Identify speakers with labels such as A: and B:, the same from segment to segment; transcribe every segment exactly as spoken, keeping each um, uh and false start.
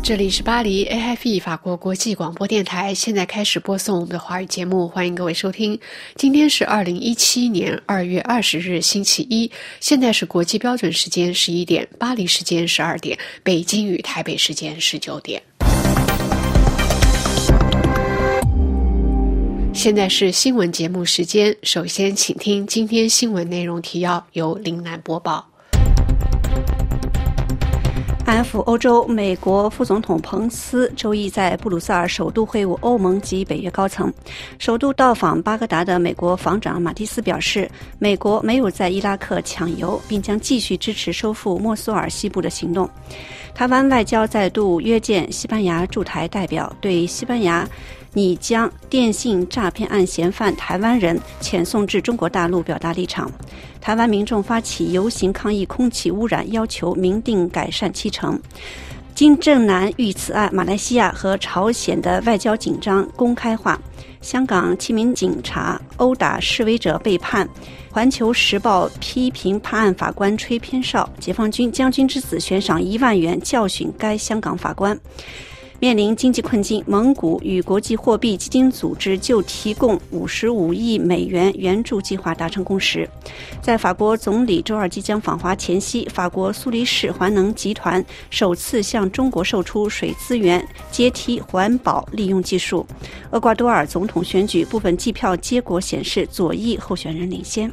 A: 这里是巴黎 A F E 法国国际广播电台，现在开始播送我们的华语节目，欢迎各位收听。今天是二零一七年二月二十日星期一，现在是国际标准时间十一点，巴黎时间十二点，北京与台北时间十九点。现在是新闻节目时间，首先请听今天新闻内容提要，由林南播报。
B: 安抚欧洲，美国副总统彭斯周一在布鲁塞尔首都会晤欧盟及北约高层。首都到访巴格达的美国防长马蒂斯表示，美国没有在伊拉克抢油，并将继续支持收复莫苏尔西部的行动。台湾外交再度约见西班牙驻台代表，对西班牙拟将电信诈骗案嫌犯台湾人遣送至中国大陆表达立场。台湾民众发起游行抗议空气污染，要求明定改善期程。金正男遇刺案，马来西亚和朝鲜的外交紧张公开化。香港七名警察殴打示威者被判。环球时报批评判案法官吹偏哨。解放军将军之子悬赏一万元教训该香港法官。面临经济困境，蒙古与国际货币基金组织就提供五十五亿美元援助计划达成共识。在法国总理周二即将访华前夕，法国苏黎世环能集团首次向中国售出水资源阶梯环保利用技术。厄瓜多尔总统选举部分计票结果显示，左翼候选人领先。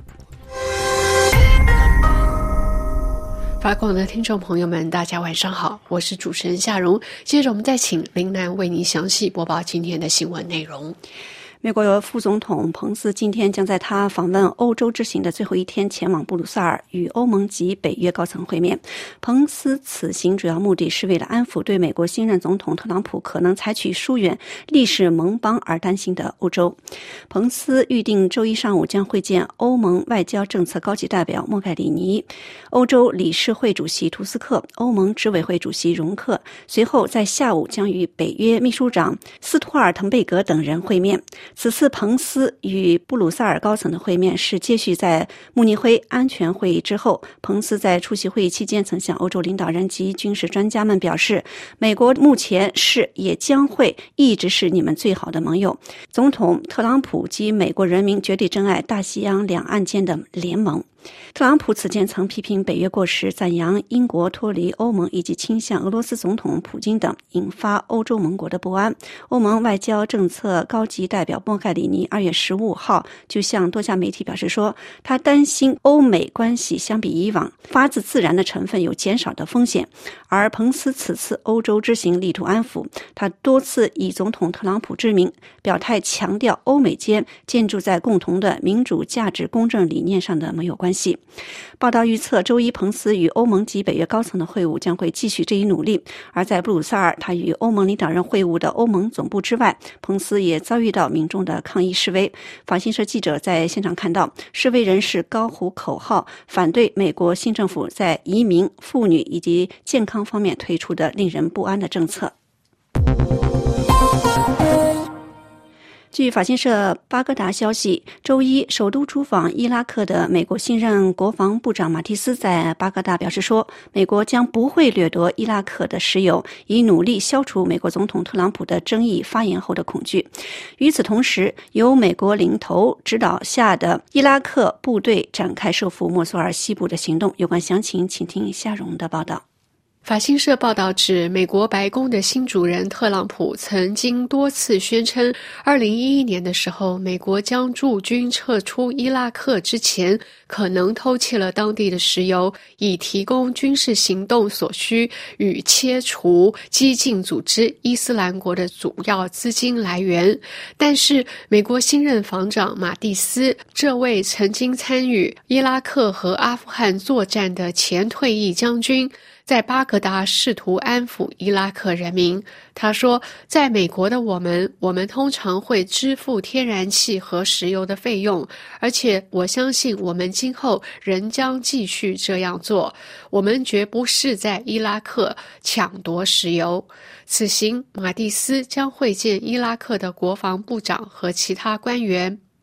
A: 法广的听众朋友们，大家晚上好，我是主持人夏蓉。接着我们再请林南为您详细播报今天的新闻内容。
B: 美国副总统彭斯今天将在他访问欧洲之行的最后一天前往布鲁塞尔，与欧盟及北约高层会面。彭斯此行主要目的是为了安抚对美国新任总统特朗普可能采取疏远历史盟邦而担心的欧洲。彭斯预定周一上午将会见欧盟外交政策高级代表莫盖里尼、欧洲理事会主席图斯克、欧盟执委会主席容克，随后在下午将与北约秘书长斯托尔滕贝格等人会面。此次彭斯与布鲁塞尔高层的会面是接续在慕尼黑安全会议之后。彭斯在出席会议期间曾向欧洲领导人及军事专家们表示，美国目前是也将会一直是你们最好的盟友。总统特朗普及美国人民绝对珍爱大西洋两岸间的联盟。特朗普此前曾批评北约过时，赞扬英国脱离欧盟以及倾向俄罗斯总统普京等，引发欧洲盟国的不安。欧盟外交政策高级代表莫盖里尼二月十五号就向多家媒体表示说，他担心欧美关系相比以往发自自然的成分有减少的风险。而彭斯此次欧洲之行力图安抚，他多次以总统特朗普之名表态，强调欧美间建筑在共同的民主价值公正理念上的盟友关系。报道预测，周一彭斯与欧盟及北约高层的会晤将会继续这一努力。而在布鲁塞尔，他与欧盟领导人会晤的欧盟总部之外，彭斯也遭遇到民众的抗议示威。法新社记者在现场看到，示威人士高呼口号，反对美国新政府在移民、妇女以及健康方面推出的令人不安的政策。据法新社巴格达消息，周一首都出访伊拉克的美国新任国防部长马蒂斯在巴格达表示说，美国将不会掠夺伊拉克的石油，以努力消除美国总统特朗普的争议发言后的恐惧。与此同时，由美国领头指导下的伊拉克部队展开收复莫苏尔西部的行动。有关详情，请听夏蓉的报道。
A: 法新社报道指，美国白宫的新主人特朗普曾经多次宣称，二零一一年的时候，美国将驻军撤出伊拉克之前，可能偷窃了当地的石油，以提供军事行动所需，与切除激进组织伊斯兰国的主要资金来源。但是，美国新任防长马蒂斯，这位曾经参与伊拉克和阿富汗作战的前退役将军，在巴格达试图安抚伊拉克人民。他说，在美国的我们，我们通常会支付天然气和石油的费用，而且我相信我们今后仍将继续这样做。我们绝不是在伊拉克抢夺石油。此行，马蒂斯将会见伊拉克的国防部长和其他官员。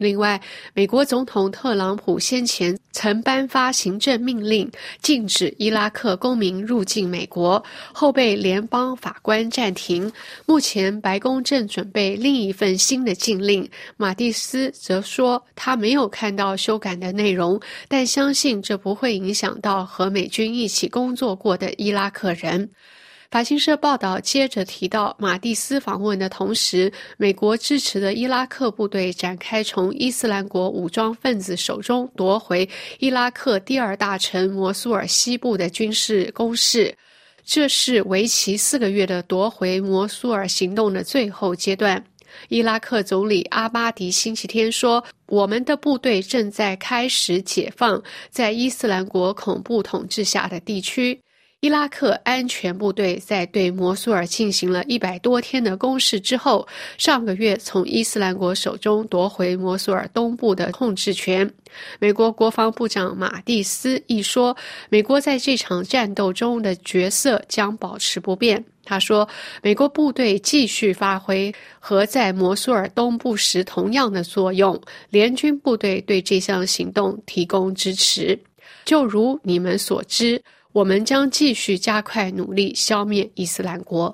A: 另外，美国总统特朗普先前曾颁发行政命令，禁止伊拉克公民入境美国，后被联邦法官暂停。目前白宫正准备另一份新的禁令。马蒂斯则说，他没有看到修改的内容，但相信这不会影响到和美军一起工作过的伊拉克人。法新社报道接着提到，马蒂斯访问的同时，美国支持的伊拉克部队展开从伊斯兰国武装分子手中夺回伊拉克第二大城摩苏尔西部的军事攻势。这是为期四个月的夺回摩苏尔行动的最后阶段。伊拉克总理阿巴迪星期天说，我们的部队正在开始解放在伊斯兰国恐怖统治下的地区。伊拉克安全部队在对摩苏尔进行了一百多天的攻势之后，上个月从伊斯兰国手中夺回摩苏尔东部的控制权。美国国防部长马蒂斯亦说，美国在这场战斗中的角色将保持不变。他说，美国部队继续发挥和在摩苏尔东部时同样的作用，联军部队对这项行动提供支持。就如你们所知，我们将继续加快努力消灭伊斯兰国。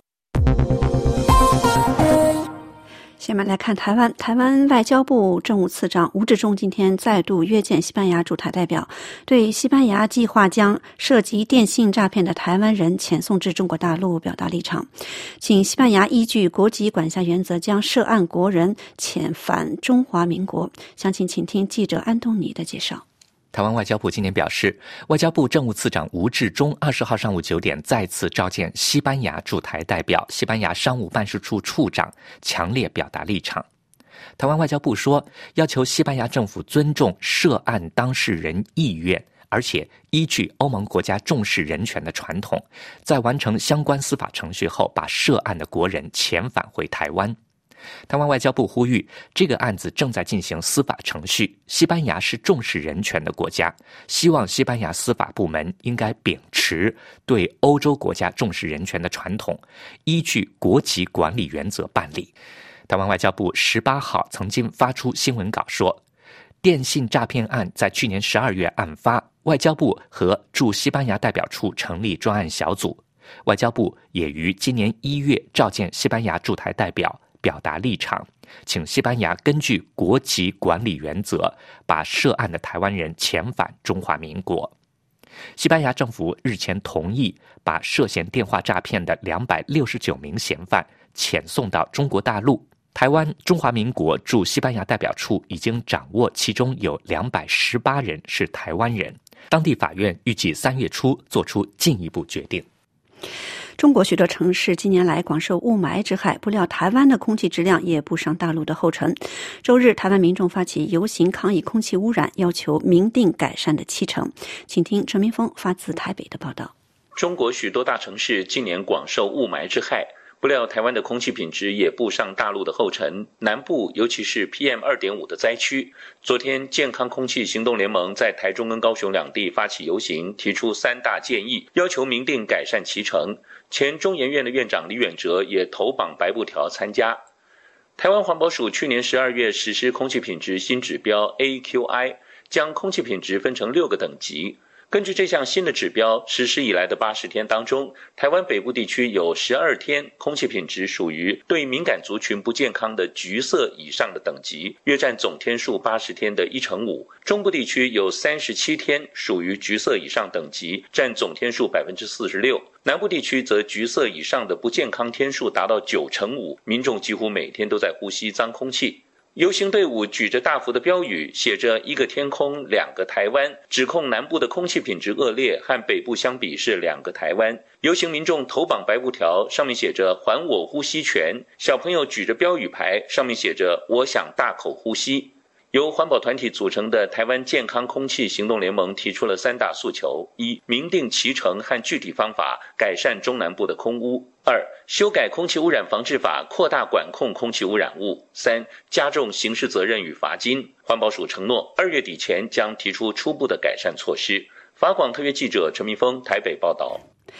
B: 下面来看台湾，台湾外交部政务次长吴志忠今天再度约见西班牙驻台代表，对西班牙计划将涉及电信诈骗的台湾人遣送至中国大陆表达立场，请西班牙依据国籍管辖原则将涉案国人遣返中华民国。详情请听记者安东尼的介绍。
C: 台湾外交部今天表示，外交部政务次长吴志忠二十号上午九点再次召见西班牙驻台代表、西班牙商务办事处处长，强烈表达立场。台湾外交部说，要求西班牙政府尊重涉案当事人意愿，而且依据欧盟国家重视人权的传统，在完成相关司法程序后，把涉案的国人遣返回台湾。台湾外交部呼吁，这个案子正在进行司法程序，西班牙是重视人权的国家，希望西班牙司法部门应该秉持对欧洲国家重视人权的传统，依据国籍管理原则办理。台湾外交部十八号曾经发出新闻稿说，电信诈骗案在去年十二月案发，外交部和驻西班牙代表处成立专案小组，外交部也于今年一月召见西班牙驻台代表，表达立场，请西班牙根据国籍管理原则，把涉案的台湾人遣返中华民国。西班牙政府日前同意把涉嫌电话诈骗的两百六十九名嫌犯遣送到中国大陆。台湾中华民国驻西班牙代表处已经掌握其中有两百十八人是台湾人，当地法院预计三月初做出进一步决定。
B: 中国许多城市近年来广受雾霾之害，不料台湾的空气质量也步上大陆的后尘。周日，台湾民众发起游行抗议空气污染，要求明定改善的期程。请听陈明峰发自台北的报道。
D: 中国许多大城市近年广受雾霾之害，不料台湾的空气品质也步上大陆的后尘，南部尤其是 P M 二点五 的灾区。昨天，健康空气行动联盟在台中跟高雄两地发起游行，提出三大建议，要求明定改善期程。前中研院的院长李远哲也头绑白布条参加。台湾环保署去年十二月实施空气品质新指标 A Q I， 将空气品质分成六个等级。根据这项新的指标，实施以来的八十天当中，台湾北部地区有十二天空气品质属于对敏感族群不健康的橘色以上的等级，约占总天数八十天的一成五。中部地区有三十七天属于橘色以上等级，占总天数百分之四十六。南部地区则橘色以上的不健康天数达到九成五，民众几乎每天都在呼吸脏空气。游行队伍举着大幅的标语，写着一个天空两个台湾，指控南部的空气品质恶劣，和北部相比是两个台湾。游行民众头绑白布条，上面写着还我呼吸权，小朋友举着标语牌，上面写着我想大口呼吸。由环保团体组成的台湾健康空气行动联盟提出了三大诉求：一、明定期程和具体方法，改善中南部的空污；二、修改空气污染防治法，扩大管控空气污染物；三、加重刑事责任与罚金。环保署承诺，二月底前将提出初步的改善措施。法广特约记者陈明峰台北报道。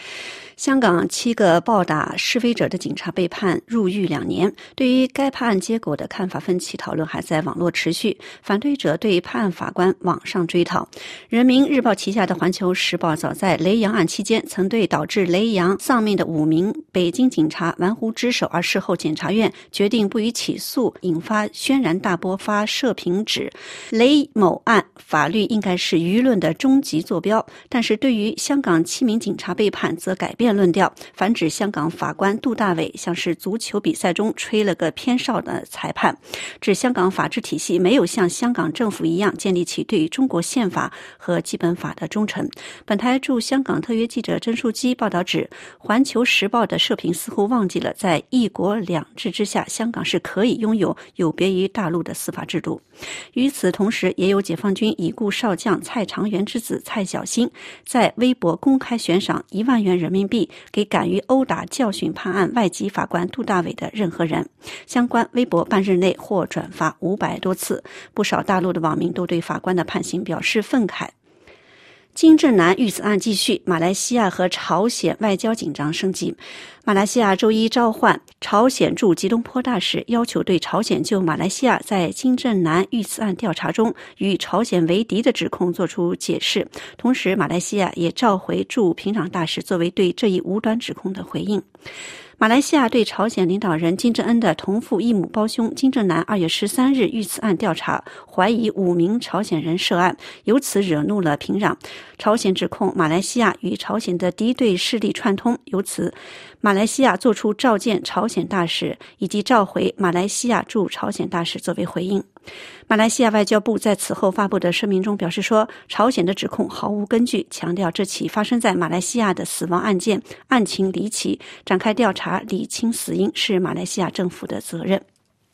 B: 香港七个暴打示威者的警察被判入狱两年。对于该判案结果的看法分歧，讨论还在网络持续。反对者对判案法官网上追讨。人民日报旗下的环球时报早在雷洋案期间，曾对导致雷洋丧命的五名北京警察玩忽职守，而事后检察院决定不予起诉，引发轩然大波，发社评指雷某案法律应该是舆论的终极坐标。但是对于香港七名警察被判，则改变论调，反指香港法官杜大伟像是足球比赛中吹了个偏哨的裁判，指香港法治体系没有像香港政府一样建立起对中国宪法和基本法的忠诚。本台驻香港特约记者甄树基报道指，环球时报的社评似乎忘记了在一国两制之下，香港是可以拥有有别于大陆的司法制度。与此同时，也有解放军已故少将蔡长元之子蔡小新在微博公开悬赏一万元人民币给敢于殴打教训判案外籍法官杜大伟的任何人。相关微博半日内获转发五百多次，不少大陆的网民都对法官的判刑表示愤慨。金正男遇刺案继续，马来西亚和朝鲜外交紧张升级。马来西亚周一召唤朝鲜驻吉隆坡大使，要求对朝鲜就马来西亚在金正男遇刺案调查中与朝鲜为敌的指控作出解释。同时，马来西亚也召回驻平壤大使，作为对这一无端指控的回应。马来西亚对朝鲜领导人金正恩的同父异母胞兄金正男二月十三日遇刺案调查，怀疑五名朝鲜人涉案，由此惹怒了平壤。朝鲜指控马来西亚与朝鲜的敌对势力串通，由此马来西亚作出召见朝鲜大使以及召回马来西亚驻朝鲜大使作为回应。马来西亚外交部在此后发布的声明中表示说，朝鲜的指控毫无根据，强调这起发生在马来西亚的死亡案件案情离奇，展开调查理清死因是马来西亚政府的责任。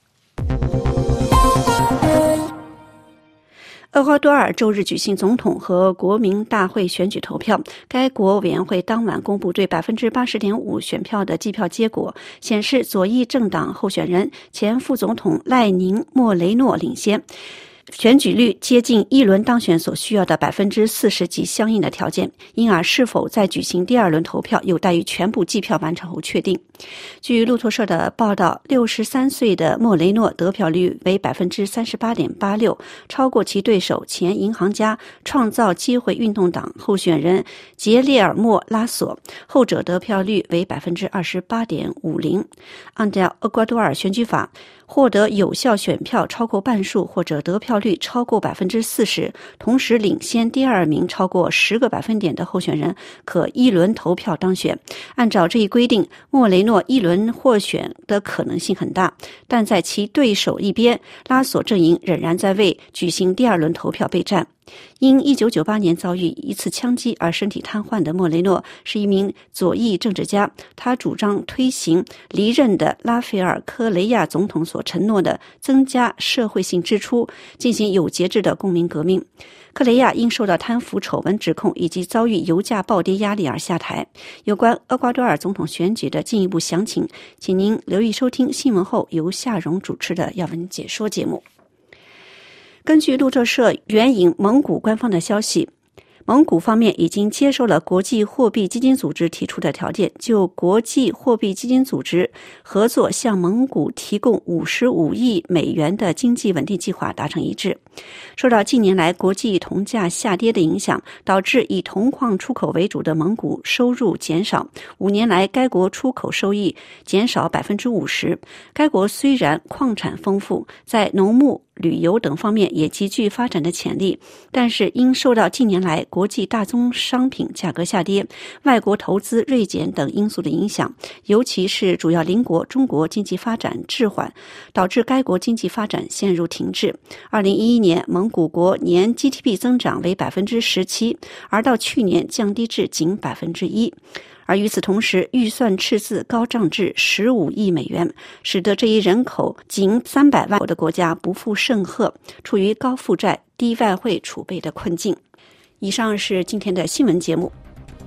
B: 厄瓜多尔周日举行总统和国民大会选举投票，该国委员会当晚公布对 百分之八十点五 选票的计票结果，显示左翼政党候选人前副总统赖宁·莫雷诺领先，选举率接近一轮当选所需要的 百分之四十 及相应的条件，因而是否再举行第二轮投票有待于全部计票完成后确定。据路透社的报道，六十三岁的莫雷诺得票率为 百分之三十八点八六， 超过其对手前银行家创造机会运动党候选人杰列尔莫拉索，后者得票率为 百分之二十八点五零。按照厄瓜多尔选举法，获得有效选票超过半数或者得票率超过 百分之四十， 同时领先第二名超过十个百分点的候选人可一轮投票当选。按照这一规定，莫雷诺一轮获选的可能性很大，但在其对手一边，拉索阵营仍然在为举行第二轮投票备战。因一九九八年遭遇一次枪击而身体瘫痪的莫雷诺是一名左翼政治家，他主张推行离任的拉斐尔·科雷亚总统所承诺的增加社会性支出，进行有节制的公民革命。克雷亚因受到贪腐丑闻指控以及遭遇油价暴跌压力而下台。有关厄瓜多尔总统选举的进一步详情，请您留意收听新闻后由夏蓉主持的要闻解说节目。根据路透社援引蒙古官方的消息，蒙古方面已经接受了国际货币基金组织提出的条件，就国际货币基金组织合作向蒙古提供五十五亿美元的经济稳定计划达成一致。受到近年来国际铜价下跌的影响，导致以铜矿出口为主的蒙古收入减少，五年来该国出口收益减少 百分之五十。 该国虽然矿产丰富，在农牧旅游等方面也极具发展的潜力，但是因受到近年来国际大宗商品价格下跌、外国投资锐减等因素的影响，尤其是主要邻国中国经济发展滞缓，导致该国经济发展陷入停滞。二零一一年蒙古国年 G D P 增长为 百分之十七， 而到去年降低至仅 百分之一。而与此同时，预算赤字高涨至十五亿美元，使得这一人口仅三百万的国家不负盛赫，处于高负债、低外汇储备的困境。以上是今天的新闻节目。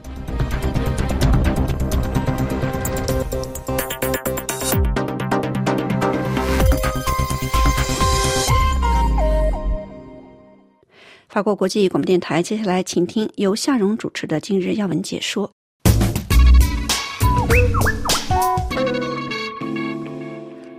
B: 法国国际广播电台，接下来请听由夏蓉主持的今日要闻解说。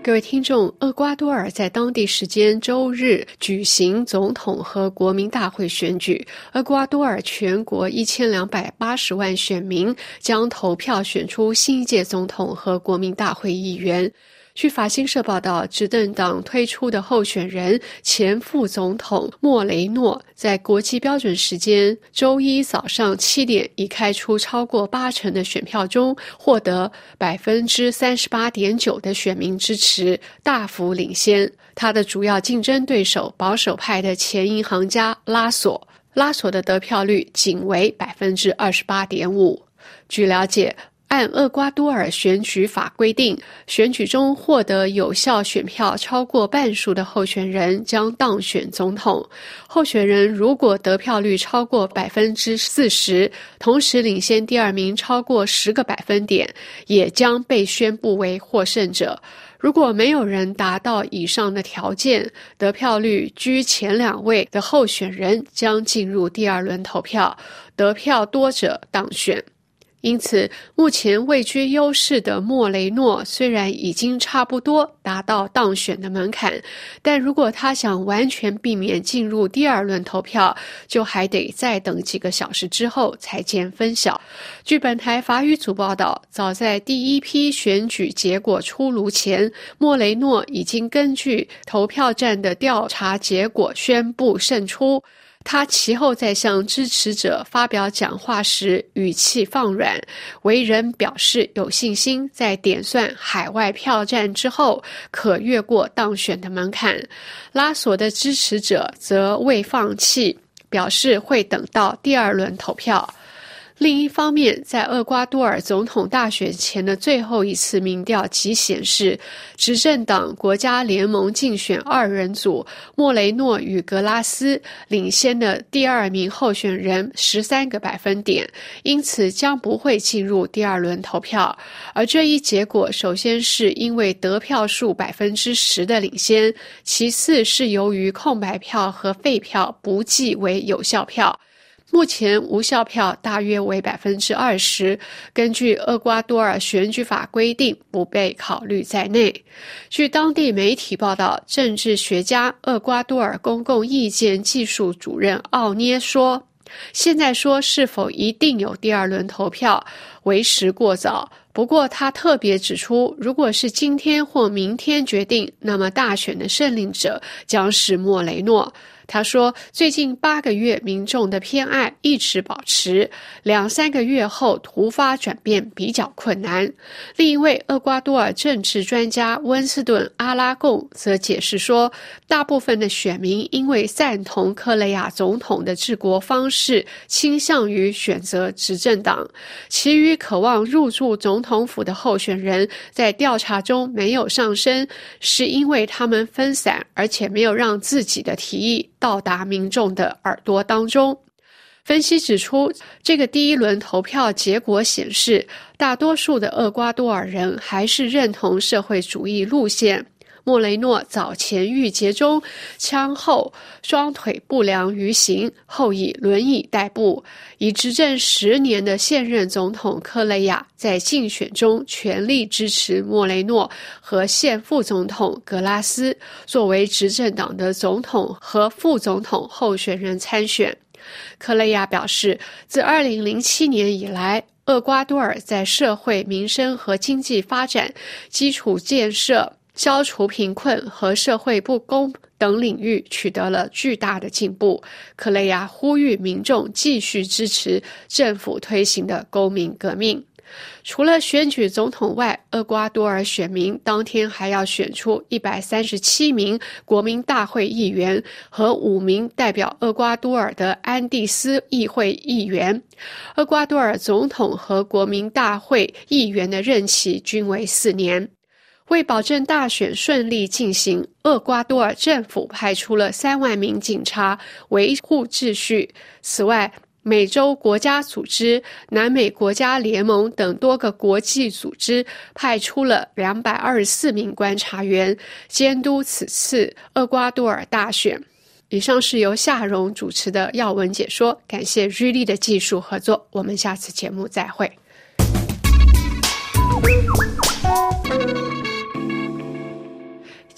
A: 各位听众，厄瓜多尔在当地时间周日举行总统和国民大会选举。厄瓜多尔全国一千两百八十万选民将投票选出新一届总统和国民大会议员。据法新社报道，执政党推出的候选人前副总统莫雷诺在国际标准时间周一早上七点已开出超过八成的选票中，获得 百分之三十八点九 的选民支持，大幅领先。他的主要竞争对手保守派的前银行家拉索，拉索的得票率仅为 百分之二十八点五。据了解，按厄瓜多尔选举法规定，选举中获得有效选票超过半数的候选人将当选总统。候选人如果得票率超过 百分之四十， 同时领先第二名超过十个百分点，也将被宣布为获胜者。如果没有人达到以上的条件，得票率居前两位的候选人将进入第二轮投票，得票多者当选。因此，目前位居优势的莫雷诺虽然已经差不多达到当选的门槛，但如果他想完全避免进入第二轮投票，就还得再等几个小时之后才见分晓。据本台法语组报道，早在第一批选举结果出炉前，莫雷诺已经根据投票站的调查结果宣布胜出。他其后在向支持者发表讲话时语气放软，为人表示有信心在点算海外票站之后可越过当选的门槛。拉索的支持者则未放弃，表示会等到第二轮投票。另一方面，在厄瓜多尔总统大选前的最后一次民调即显示，执政党国家联盟竞选二人组莫雷诺与格拉斯领先的第二名候选人十三个百分点，因此将不会进入第二轮投票。而这一结果首先是因为得票数 百分之十 的领先，其次是由于空白票和废票不计为有效票。目前无效票大约为 百分之二十， 根据厄瓜多尔选举法规定不被考虑在内。据当地媒体报道，政治学家厄瓜多尔公共意见技术主任奥涅说，现在说是否一定有第二轮投票为时过早。不过他特别指出，如果是今天或明天决定，那么大选的胜利者将是莫雷诺。他说，最近八个月民众的偏爱一直保持，两三个月后突发转变比较困难。另一位厄瓜多尔政治专家温斯顿·阿拉贡则解释说，大部分的选民因为赞同克雷亚总统的治国方式，倾向于选择执政党。其余渴望入驻总统府的候选人在调查中没有上升，是因为他们分散，而且没有让自己的提议到达民众的耳朵当中。分析指出，这个第一轮投票结果显示，大多数的厄瓜多尔人还是认同社会主义路线。莫雷诺早前郁结中枪后双腿不良于行，后以轮椅代步。已执政十年的现任总统科雷亚在竞选中全力支持莫雷诺和现副总统格拉斯作为执政党的总统和副总统候选人参选。科雷亚表示，自二零零七年以来，厄瓜多尔在社会民生和经济发展、基础建设、消除贫困和社会不公等领域取得了巨大的进步。克雷亚呼吁民众继续支持政府推行的公民革命。除了选举总统外，厄瓜多尔选民当天还要选出一百三十七名国民大会议员和五名代表厄瓜多尔的安第斯议会议员。厄瓜多尔总统和国民大会议员的任期均为四年。为保证大选顺利进行，厄瓜多尔政府派出了三万名警察维护秩序。此外，美洲国家组织、南美国家联盟等多个国际组织派出了两百二十四名观察员，监督此次厄瓜多尔大选。以上是由夏蓉主持的要闻解说，感谢瑞丽的技术合作，我们下次节目再会。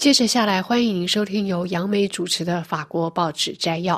A: 接着下来，欢迎您收听由杨梅主持的法国报纸摘要。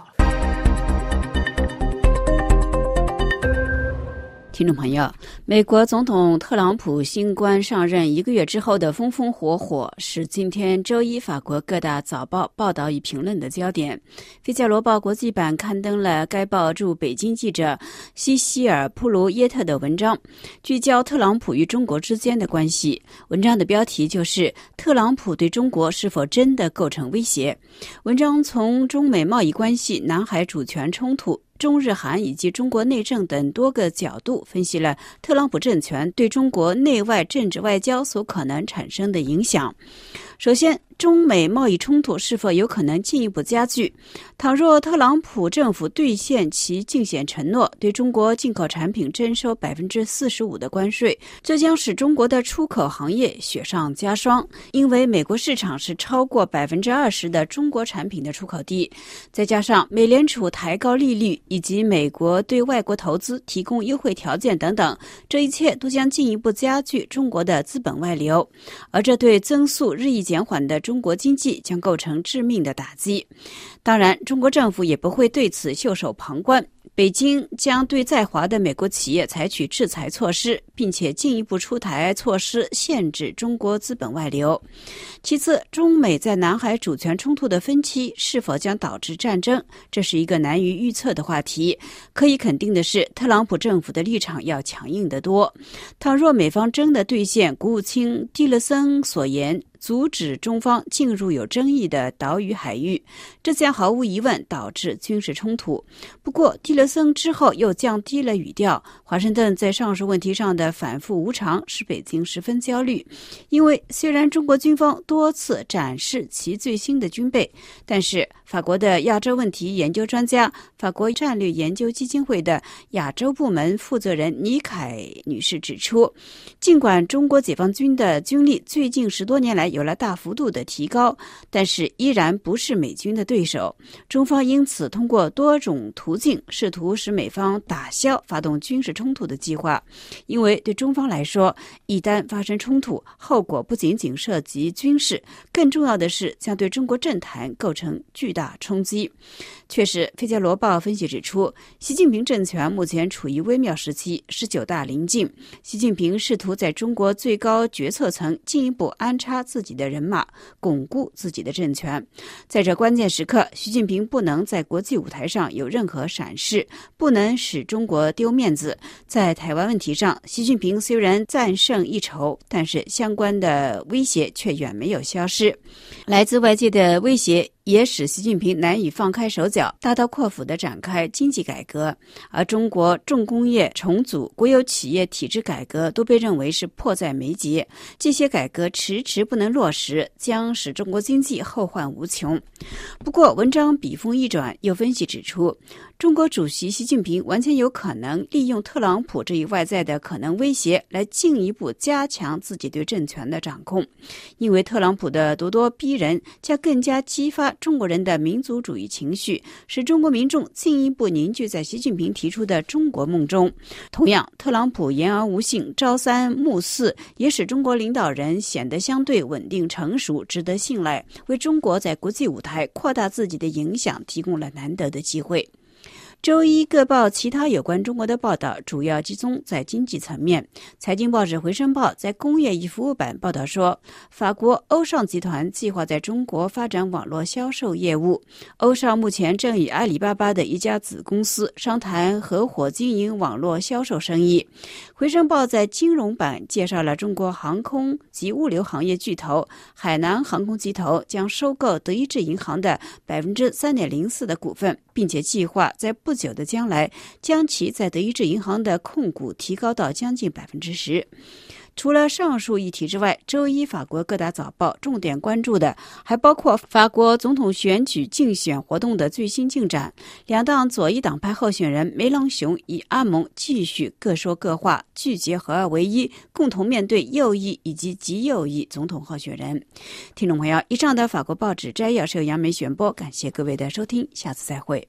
B: 听众朋友，美国总统特朗普新官上任一个月之后的风风火火，是今天周一法国各大早报报道与评论的焦点。《费加罗报》国际版刊登了该报驻北京记者西希尔·普卢耶特的文章，聚焦特朗普与中国之间的关系。文章的标题就是“特朗普对中国是否真的构成威胁”。文章从中美贸易关系、南海主权冲突、中日韩以及中国内政等多个角度分析了特朗普政权对中国内外政治外交所可能产生的影响。首先，中美贸易冲突是否有可能进一步加剧？倘若特朗普政府兑现其竞选承诺，对中国进口产品征收百分之四十五的关税，这将使中国的出口行业雪上加霜，因为美国市场是超过百分之二十的中国产品的出口地。再加上美联储抬高利率以及美国对外国投资提供优惠条件等等，这一切都将进一步加剧中国的资本外流，而这对增速日益减缓的中国经济将构成致命的打击。当然，中国政府也不会对此袖手旁观，北京将对在华的美国企业采取制裁措施，并且进一步出台措施限制中国资本外流。其次，中美在南海主权冲突的分歧是否将导致战争，这是一个难于预测的话题。可以肯定的是，特朗普政府的立场要强硬得多。倘若美方真的兑现国务卿蒂勒森所言，阻止中方进入有争议的岛屿海域，这将毫无疑问导致军事冲突。不过，蒂勒森之后又降低了语调。华盛顿在上述问题上的反复无常使北京十分焦虑，因为虽然中国军方多次展示其最新的军备，但是法国的亚洲问题研究专家、法国战略研究基金会的亚洲部门负责人倪凯女士指出，尽管中国解放军的军力最近十多年来有了大幅度的提高，但是依然不是美军的对手。中方因此通过多种途径试图使美方打消发动军事冲突的计划，因为对中方来说，一旦发生冲突，后果不仅仅涉及军事，更重要的是将对中国政坛构成巨大冲击。确实，《费加罗报》分析指出，习近平政权目前处于微妙时期，十九大临近，习近平试图在中国最高决策层进一步安插自己的人马，巩固自己的政权。在这关键时刻，习近平不能在国际舞台上有任何闪失，不能使中国丢面子。在台湾问题上，习近平虽然暂胜一筹，但是相关的威胁却远没有消失。来自外界的威胁也使习近平难以放开手脚，大刀阔斧地展开经济改革，而中国重工业重组、国有企业体制改革都被认为是迫在眉睫。这些改革迟迟不能落实，将使中国经济后患无穷。不过，文章笔锋一转，又分析指出，中国主席习近平完全有可能利用特朗普这一外在的可能威胁，来进一步加强自己对政权的掌控。因为特朗普的咄咄逼人，将更加激发中国人的民族主义情绪，使中国民众进一步凝聚在习近平提出的中国梦中。同样，特朗普言而无信，朝三暮四，也使中国领导人显得相对稳定成熟，值得信赖，为中国在国际舞台扩大自己的影响提供了难得的机会。周一各报其他有关中国的报道主要集中在经济层面。财经报纸《回声报》在工业与服务版报道说，法国欧尚集团计划在中国发展网络销售业务。欧尚目前正与阿里巴巴的一家子公司商谈合伙经营网络销售生意。回声报在金融版介绍了中国航空及物流行业巨头海南航空集团将收购德意志银行的 百分之三点零四 的股份，并且计划在不久的将来将其在德意志银行的控股提高到将近 百分之十。除了上述议题之外，周一法国各大早报重点关注的还包括法国总统选举竞选活动的最新进展。两党左翼党派候选人梅朗雄与阿蒙继续各说各话，拒绝合二为一，共同面对右翼以及极右翼总统候选人。听众朋友，以上的法国报纸摘要是由杨梅选播，感谢各位的收听，下次再会。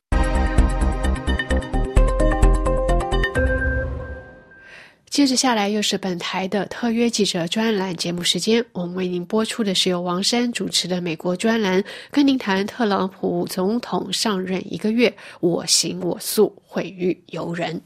A: 接着下来又是本台的特约记者专栏节目时间，我们为您播出的是由王珊主持的美国专栏，跟您谈特朗普总统上任一个月，我行我素，毁誉游人。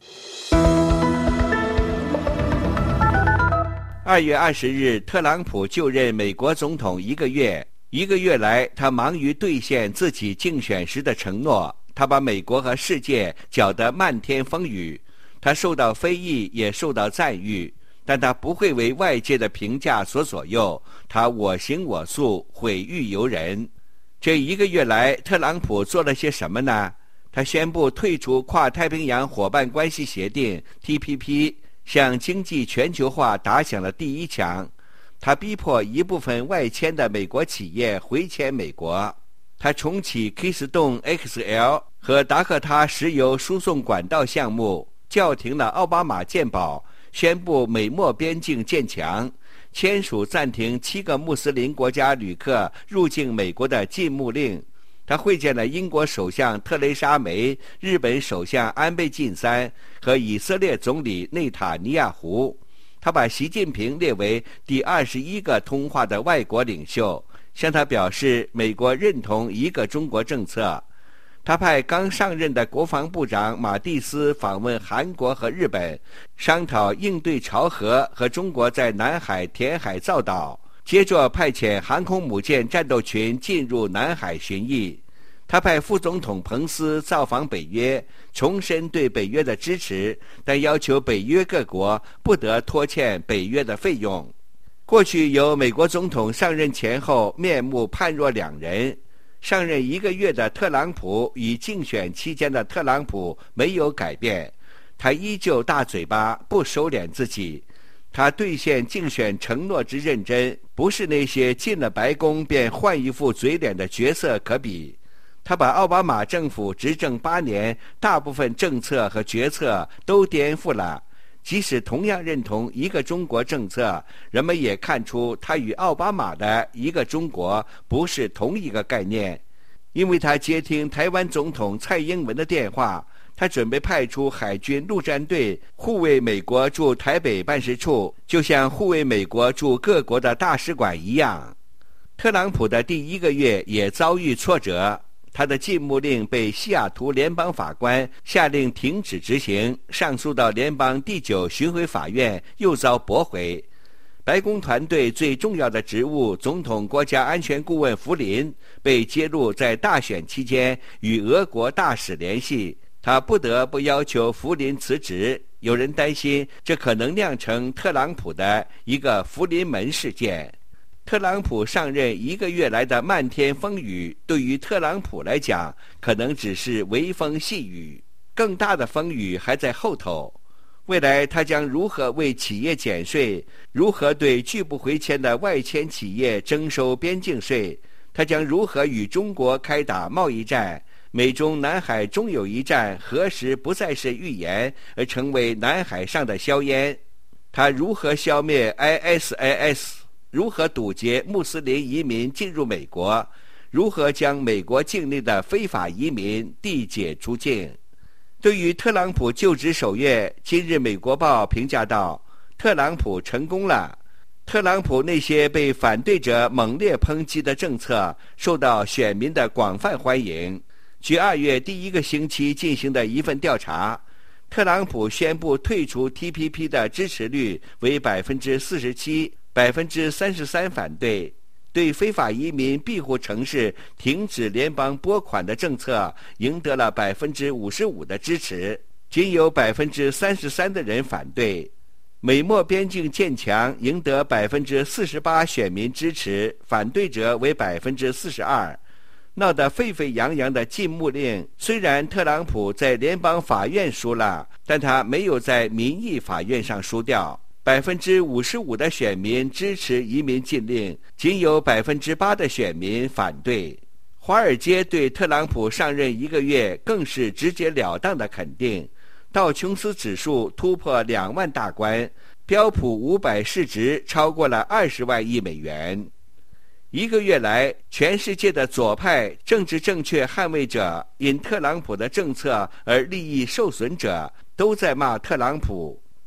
E: 二月二十日，特朗普就任美国总统一个月。一个月来，他忙于兑现自己竞选时的承诺，他把美国和世界搅得漫天风雨。他受到非议，也受到赞誉，但他不会为外界的评价所左右。他我行我素，毁誉游人。这一个月来，特朗普做了些什么呢？他宣布退出跨太平洋伙伴关系协定 T P P， 向经济全球化打响了第一枪。他逼迫一部分外迁的美国企业回迁美国。他重启 Keystone X L 和达科他石油输送管道项目，叫停了奥巴马健保，宣布美墨边境建墙，签署暂停七个穆斯林国家旅客入境美国的禁牧令。他会见了英国首相特蕾莎梅、日本首相安倍晋三和以色列总理内塔尼亚胡。他把习近平列为第二十一个通话的外国领袖，向他表示美国认同一个中国政策。他派刚上任的国防部长马蒂斯访问韩国和日本，商讨应对朝核和中国在南海填海造岛，接着派遣航空母舰战斗群进入南海巡弋。他派副总统彭斯造访北约，重申对北约的支持，但要求北约各国不得拖欠北约的费用。过去由美国总统上任前后面目判若两人，上任一个月的特朗普与竞选期间的特朗普没有改变，他依旧大嘴巴，不收敛自己。他兑现竞选承诺之认真，不是那些进了白宫便换一副嘴脸的角色可比。他把奥巴马政府执政八年大部分政策和决策都颠覆了。即使同样认同一个中国政策，人们也看出他与奥巴马的一个中国不是同一个概念。因为他接听台湾总统蔡英文的电话，他准备派出海军陆战队护卫美国驻台北办事处，就像护卫美国驻各国的大使馆一样。特朗普的第一个月也遭遇挫折，他的禁牧令被西雅图联邦法官下令停止执行，上诉到联邦第九巡回法院又遭驳回。白宫团队最重要的职务总统国家安全顾问福林被揭露在大选期间与俄国大使联系，他不得不要求福林辞职。有人担心这可能酿成特朗普的一个福临门事件。特朗普上任一个月来的漫天风雨，对于特朗普来讲可能只是微风细雨，更大的风雨还在后头。未来他将如何为企业减税，如何对拒不回迁的外迁企业征收边境税，他将如何与中国开打贸易战，美中南海终有一战何时不再是预言，而成为南海上的硝烟。他如何消灭 I S I S，如何堵截穆斯林移民进入美国？如何将美国境内的非法移民递解出境？对于特朗普就职首月，今日美国报评价道：特朗普成功了。特朗普那些被反对者猛烈抨击的政策受到选民的广泛欢迎。据二月第一个星期进行的一份调查，特朗普宣布退出 T P P 的支持率为百分之四十七。百分之三十三反对，对非法移民庇护城市停止联邦拨款的政策赢得了百分之五十五的支持，仅有百分之三十三的人反对。美墨边境建墙赢得百分之四十八选民支持，反对者为百分之四十二。闹得沸沸扬扬的禁牧令，虽然特朗普在联邦法院输了，但他没有在民意法院上输掉。百分之五十五的选民支持移民禁令，仅有百分之八的选民反对。华尔街对特朗普上任一个月更是直截了当的肯定。道琼斯指数突破两万大关，标普五百市值超过了二十万亿美元。一个月来，全世界的左派政治正确捍卫者、因特朗普的政策而利益受损者都在骂特朗普。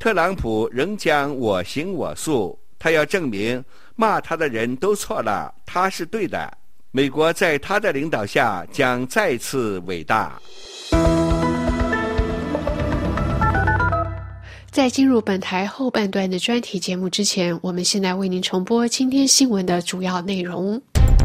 E: 特朗普仍将我行我素，他要证明骂他的人都错了，他是对的。美国在他的领导下将再次伟大。
A: 在进入本台后半段的专题节目之前，我们现在为您重播今天新闻的主要内容。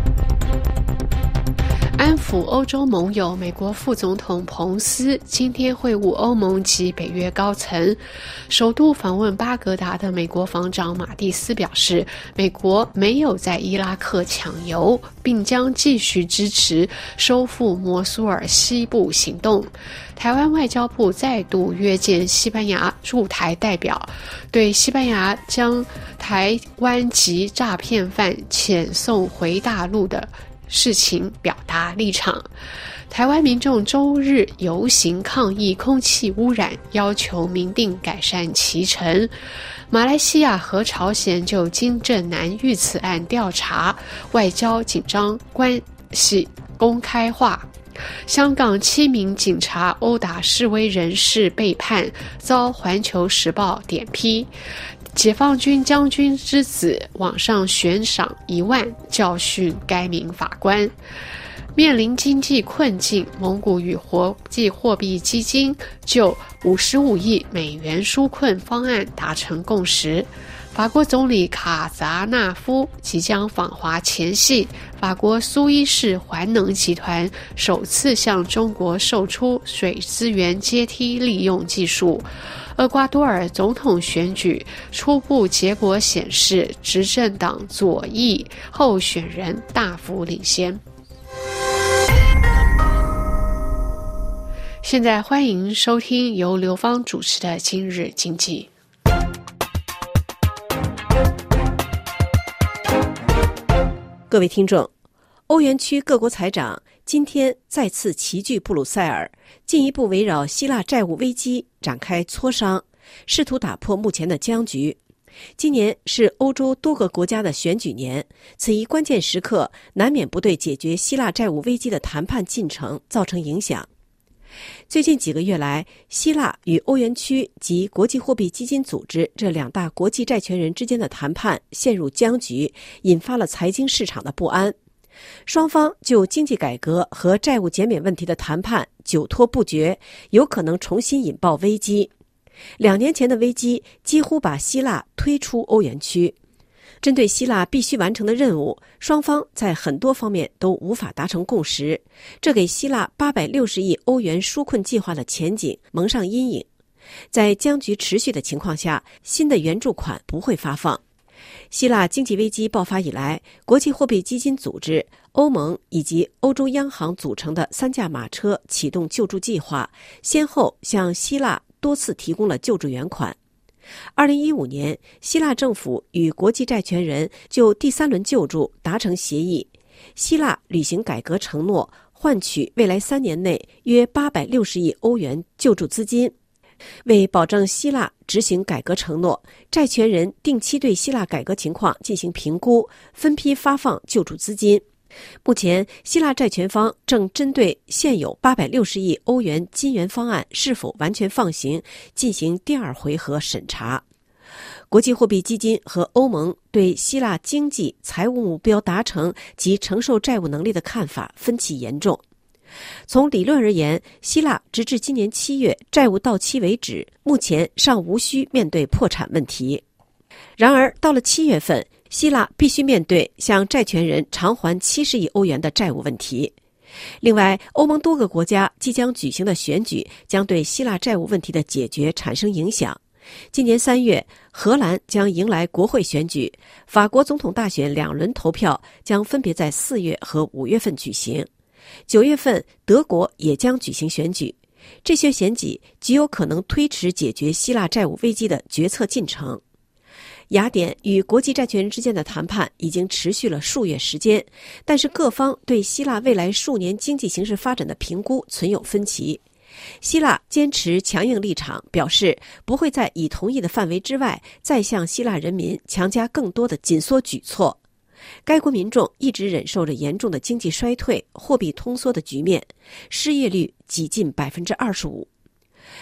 A: 安抚欧洲盟友，美国副总统彭斯今天会晤欧盟及北约高层。首度访问巴格达的美国防长马蒂斯表示，美国没有在伊拉克抢油，并将继续支持收复摩苏尔西部行动。台湾外交部再度约见西班牙驻台代表，对西班牙将台湾籍诈骗犯遣送回大陆的事情表达立场。台湾民众周日游行抗议空气污染，要求明定改善期程。马来西亚和朝鲜就金正男遇刺案调查，外交紧张关系公开化。香港七名警察殴打示威人士被判，遭环球时报点批。解放军将军之子网上悬赏一万，教训该名法官。面临经济困境，蒙古与国际货币基金就五十五亿美元纾困方案达成共识。法国总理卡扎纳夫即将访华前夕，法国苏伊士环能集团首次向中国售出水资源阶梯利用技术。厄瓜多尔总统选举初步结果显示，执政党左翼候选人大幅领先。现在欢迎收听由刘芳主持的今日经济。
F: 各位听众，欧元区各国财长今天再次齐聚布鲁塞尔，进一步围绕希腊债务危机展开磋商，试图打破目前的僵局。今年是欧洲多个国家的选举年，此一关键时刻难免不对解决希腊债务危机的谈判进程造成影响。最近几个月来，希腊与欧元区及国际货币基金组织这两大国际债权人之间的谈判陷入僵局，引发了财经市场的不安。双方就经济改革和债务减免问题的谈判久拖不决，有可能重新引爆危机。两年前的危机几乎把希腊推出欧元区。针对希腊必须完成的任务，双方在很多方面都无法达成共识，这给希腊八百六十亿欧元纾困计划的前景蒙上阴影。在僵局持续的情况下，新的援助款不会发放。希腊经济危机爆发以来，国际货币基金组织、欧盟以及欧洲央行组成的三驾马车启动救助计划，先后向希腊多次提供了救助援款。二零一五年，希腊政府与国际债权人就第三轮救助达成协议，希腊履行改革承诺，换取未来三年内约八百六十亿欧元救助资金。为保证希腊执行改革承诺，债权人定期对希腊改革情况进行评估，分批发放救助资金。目前，希腊债权方正针对现有八百六十亿欧元金援方案是否完全放行进行第二回合审查。国际货币基金和欧盟对希腊经济财务目标达成及承受债务能力的看法分歧严重。从理论而言，希腊直至今年七月债务到期为止，目前尚无需面对破产问题。然而，到了七月份，希腊必须面对向债权人偿还七十亿欧元的债务问题。另外，欧盟多个国家即将举行的选举将对希腊债务问题的解决产生影响。今年三月，荷兰将迎来国会选举，法国总统大选两轮投票将分别在四月和五月份举行。九月份，德国也将举行选举。这些选举极有可能推迟解决希腊债务危机的决策进程。雅典与国际债权人之间的谈判已经持续了数月时间，但是各方对希腊未来数年经济形势发展的评估存有分歧。希腊坚持强硬立场，表示不会在已同意的范围之外再向希腊人民强加更多的紧缩举措。该国民众一直忍受着严重的经济衰退、货币通缩的局面，失业率几近百分之二十五。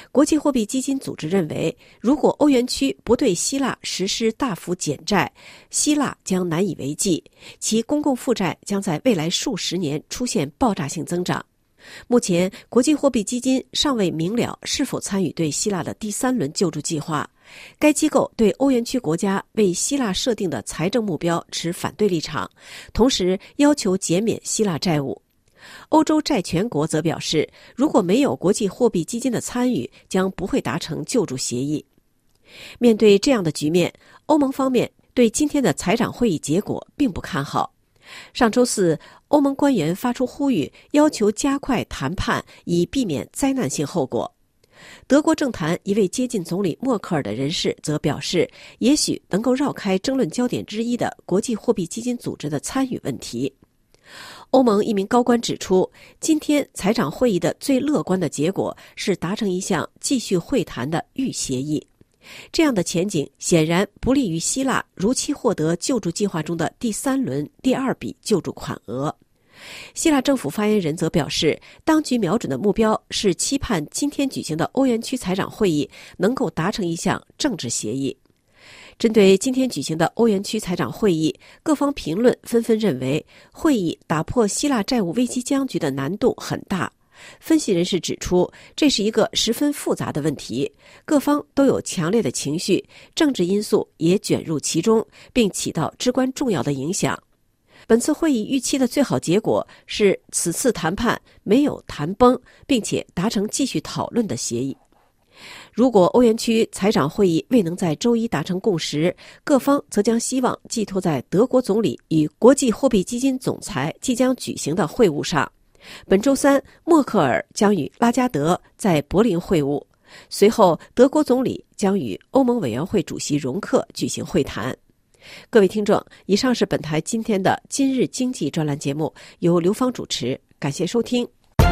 F: 国际货币基金组织认为，如果欧元区不对希腊实施大幅减债，希腊将难以为继，其公共负债将在未来数十年出现爆炸性增长。目前，国际货币基金尚未明了是否参与对希腊的第三轮救助计划。该机构对欧元区国家为希腊设定的财政目标持反对立场，同时要求减免希腊债务。欧洲债权国则表示，如果没有国际货币基金的参与，将不会达成救助协议。面对这样的局面，欧盟方面对今天的财长会议结果并不看好。上周四，欧盟官员发出呼吁，要求加快谈判，以避免灾难性后果。德国政坛一位接近总理默克尔的人士则表示，也许能够绕开争论焦点之一的国际货币基金组织的参与问题。欧盟一名高官指出，今天财长会议的最乐观的结果是达成一项继续会谈的预协议。这样的前景显然不利于希腊如期获得救助计划中的第三轮第二笔救助款额。希腊政府发言人则表示，当局瞄准的目标是期盼今天举行的欧元区财长会议能够达成一项政治协议。针对今天举行的欧元区财长会议，各方评论纷纷认为，会议打破希腊债务危机僵局的难度很大。分析人士指出，这是一个十分复杂的问题，各方都有强烈的情绪，政治因素也卷入其中，并起到至关重要的影响。本次会议预期的最好结果是此次谈判没有谈崩，并且达成继续讨论的协议。如果欧元区财长会议未能在周一达成共识，各方则将希望寄托在德国总理与国际货币基金总裁即将举行的会晤上。本周三，默克尔将与拉加德在柏林会晤，随后德国总理将与欧盟委员会主席容克举行会谈。各位听众，以上是本台今天的今日经济专栏节目，由刘芳主持，感谢收听。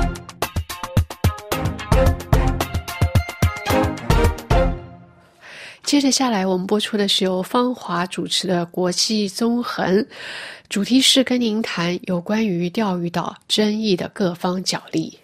A: 接着下来，我们播出的是由方华主持的国际纵横，主题是跟您谈有关于钓鱼岛争议的各方角力。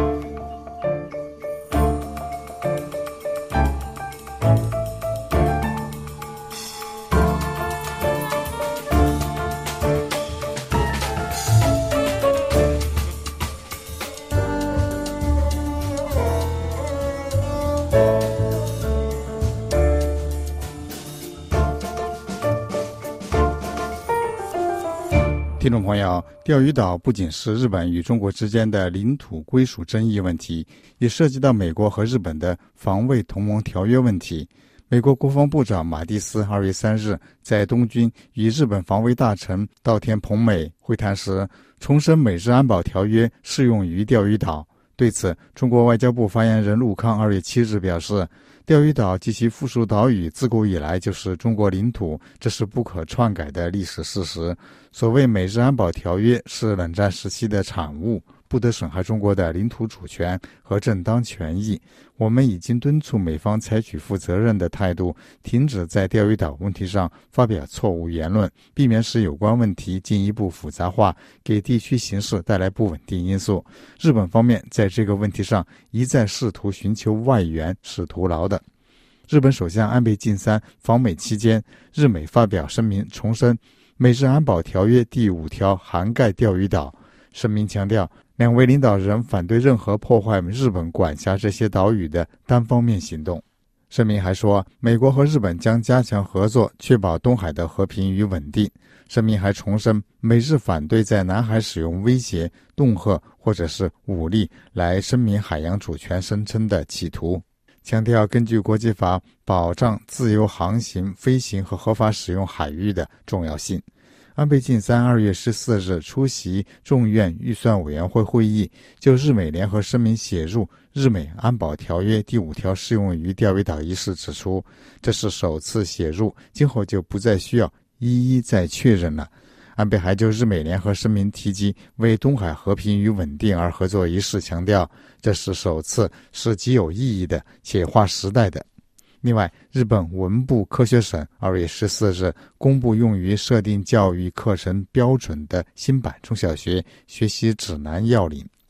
G: 听众朋友，钓鱼岛不仅是日本与中国之间的领土归属争议问题，也涉及到美国和日本的防卫同盟条约问题。美国国防部长马蒂斯二月三日在东京与日本防卫大臣稻田朋美会谈时，重申美日安保条约适用于钓鱼岛。对此，中国外交部发言人陆康二月七日表示，钓鱼岛及其附属岛屿自古以来就是中国领土，这是不可篡改的历史事实。所谓美日安保条约是冷战时期的产物，不得损害中国的领土主权和正当权益。我们已经敦促美方采取负责任的态度，停止在钓鱼岛问题上发表错误言论，避免使有关问题进一步复杂化，给地区形势带来不稳定因素。日本方面在这个问题上一再试图寻求外援，是徒劳的。日本首相安倍晋三访美期间，日美发表声明，重申美日安保条约第五条涵盖钓鱼岛。声明强调，两位领导人反对任何破坏日本管辖这些岛屿的单方面行动。声明还说，美国和日本将加强合作，确保东海的和平与稳定。声明还重申，美日反对在南海使用威胁、恫吓或者是武力来声明海洋主权声称的企图，强调根据国际法保障自由航行、飞行和合法使用海域的重要性。安倍晋三二月十四日出席众院预算委员会会议，就日美联合声明写入日美安保条约第五条适用于钓鱼岛一事指出，这是首次写入，今后就不再需要一一再确认了。安倍还就日美联合声明提及为东海和平与稳定而合作一事强调，这是首次，是极有意义的且划时代的。另外，日本文部科学省二月十四日公布用于设定教育课程标准的新版中小学学习指南要领。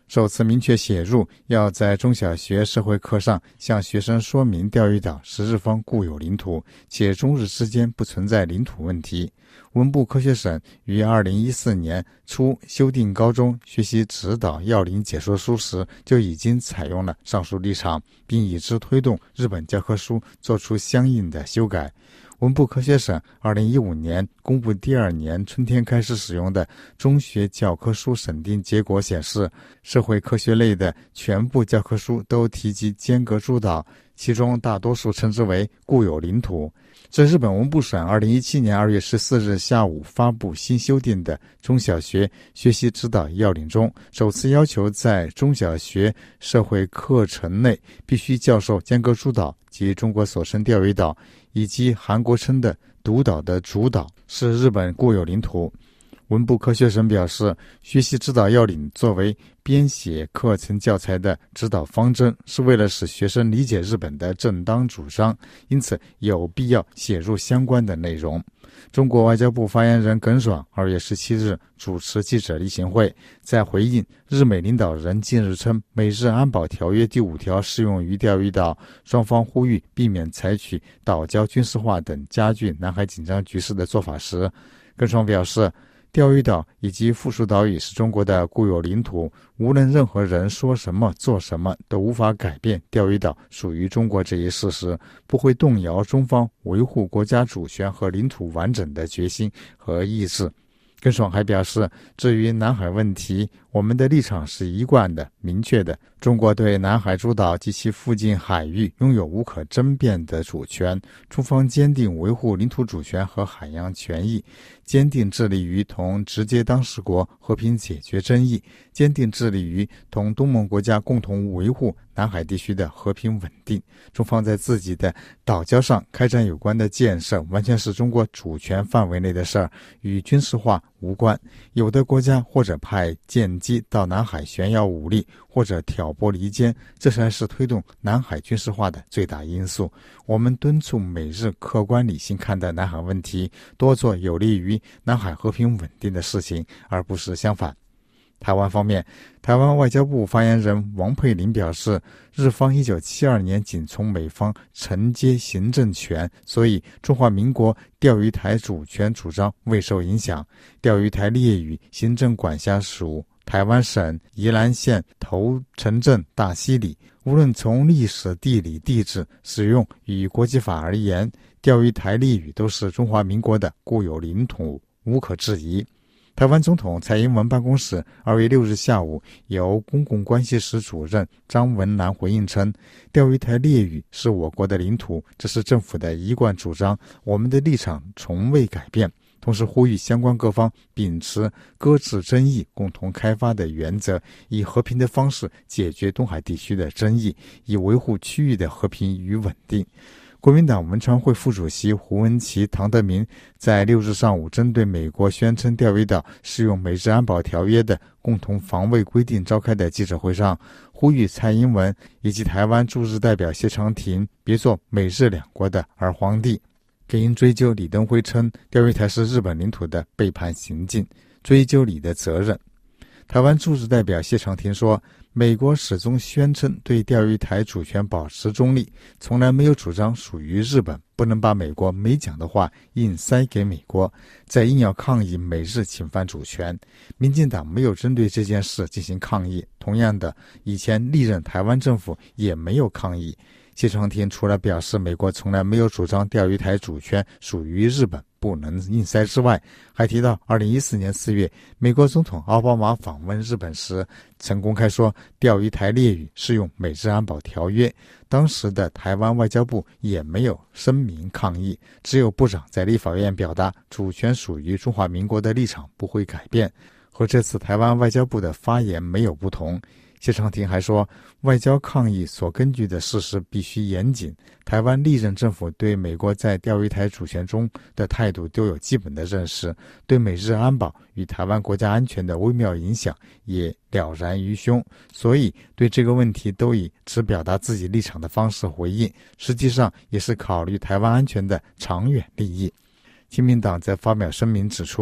G: 首次明确写入要在中小学社会课上向学生说明钓鱼岛是日方固有领土，且中日之间不存在领土问题。文部科学省于二零一四年初修订高中学习指导要领解说书时，就已经采用了上述立场，并已知推动日本教科书做出相应的修改。文部科学省二零一五年公布第二年春天开始使用的中学教科书审定结果显示，社会科学类的全部教科书都提及尖阁诸岛，其中大多数称之为固有领土。在日本文部省二零一七年二月十四日下午发布新修订的中小学学习指导要领中，首次要求在中小学社会课程内必须教授尖阁诸岛及中国所称钓鱼岛，以及韩国称的独岛的主岛是日本固有领土。文部科学省表示，学习指导要领作为编写课程教材的指导方针，是为了使学生理解日本的正当主张，因此有必要写入相关的内容。中国外交部发言人耿爽二月十七日主持记者例行会，在回应日美领导人近日称美日安保条约第五条适用于钓鱼岛，双方呼吁避免采取岛礁军事化等加剧南海紧张局势的做法时，耿爽表示，钓鱼岛以及附属岛屿是中国的固有领土，无论任何人说什么做什么都无法改变钓鱼岛属于中国这一事实，不会动摇中方维护国家主权和领土完整的决心和意志。耿爽还表示，至于南海问题，我们的立场是一贯的、明确的。中国对南海诸岛及其附近海域拥有无可争辩的主权，中方坚定维护领土主权和海洋权益，坚定致力于同直接当事国和平解决争议，坚定致力于同东盟国家共同维护南海地区的和平稳定。中方在自己的岛礁上开展有关的建设，完全是中国主权范围内的事儿，与军事化无关。有的国家或者派舰机到南海炫耀武力，或者挑拨离间，这才是推动南海军事化的最大因素。我们敦促美日客观理性看待南海问题，多做有利于南海和平稳定的事情，而不是相反。台湾方面，台湾外交部发言人王佩玲表示，日方一九七二年仅从美方承接行政权，所以中华民国钓鱼台主权主张未受影响。钓鱼台列屿行政管辖属台湾省宜兰县头城镇大溪里，无论从历史、地理、地质、使用与国际法而言，钓鱼台列屿都是中华民国的固有领土，无可置疑。台湾总统蔡英文办公室二月六日下午由公共关系室主任张文兰回应称，钓鱼台列屿是我国的领土，这是政府的一贯主张，我们的立场从未改变。同时呼吁相关各方秉持搁置争议、共同开发的原则，以和平的方式解决东海地区的争议，以维护区域的和平与稳定。国民党文传会副主席胡文琦、唐德明在六日上午针对美国宣称钓鱼岛适用美日安保条约的共同防卫规定召开的记者会上，呼吁蔡英文以及台湾驻日代表谢长廷别做美日两国的儿皇帝，更应追究李登辉称钓鱼台是日本领土的背叛行径，追究李的责任。台湾驻日代表谢长廷说，美国始终宣称对钓鱼台主权保持中立，从来没有主张属于日本，不能把美国没讲的话硬塞给美国，再硬要抗议美日侵犯主权。民进党没有针对这件事进行抗议，同样的，以前历任台湾政府也没有抗议。谢长廷除了表示美国从来没有主张钓鱼台主权属于日本，不能硬塞之外，还提到二零一四年四月美国总统奥巴马访问日本时曾公开说钓鱼台列屿适用美日安保条约，当时的台湾外交部也没有声明抗议，只有部长在立法院表达主权属于中华民国的立场不会改变，和这次台湾外交部的发言没有不同。谢长廷还说，外交抗议所根据的事实必须严谨，台湾历任政府对美国在钓鱼台主权中的态度都有基本的认识，对美日安保与台湾国家安全的微妙影响也了然于胸，所以对这个问题都以只表达自己立场的方式回应，实际上也是考虑台湾安全的长远利益。亲民党在发表声明指出，